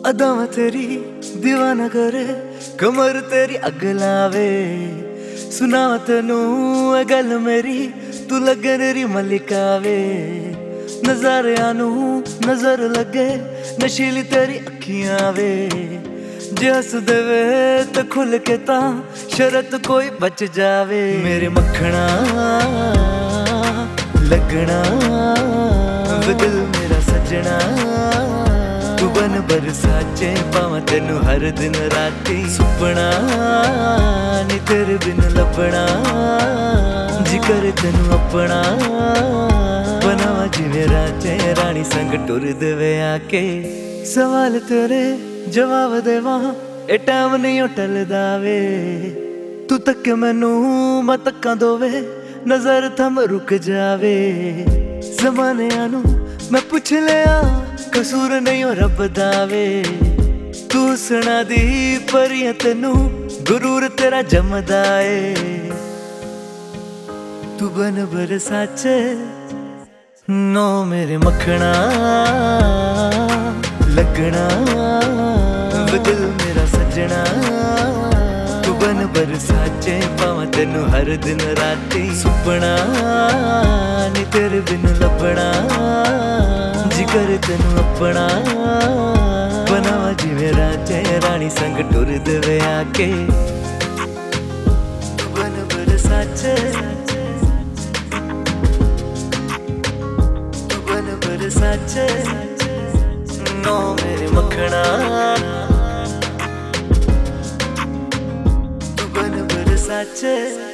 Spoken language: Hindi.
अदावा तेरी दीवाना करे, कमर तेरी अग लावे। सुनावा तेनू ए गल मेरी, तू लगे तेरी मलिका वे। नजारियां नू नजर लगे, नशीली तेरी अखियां वे। जे हस देवे तो खुल के ता, शरत कोई बच जावे। मेरे मखना लगना वे दिल मेरा सजना, तू बन बरसाचे पावा तेनू हर दिन राती। सुपना नी तेरे बिन लपना, जिकर तेनू अपना बनावा जिवें राचे। रानी संग टुर देवे आके, सवाल तेरे जवाब देवा ए टाइम नहीं टलदा वे। तू तक मैनू मैं तक्का दोवे, नजर थम रुक जावे। जमाने आनू मैं पुछ लिया, कसूर नहीं हो रब दा वे। तू सुना दी परियां तेनू, गुरूर तेरा जमदा ए। तू बन बरसाचे नो मेरे मखना लगना वे दिल मेरा सजना। तू बन बरसाचे पावा तेनू हर दिन राती। सुपना नी तेरे बिन लपना, जिगर तेनू अपना बनावा जिवें राचे। रानी संग टुर देवे आके, तू बन बरसाचे, तू बन बरसाचे नो मेरे मखना। तू बन बरसाचे।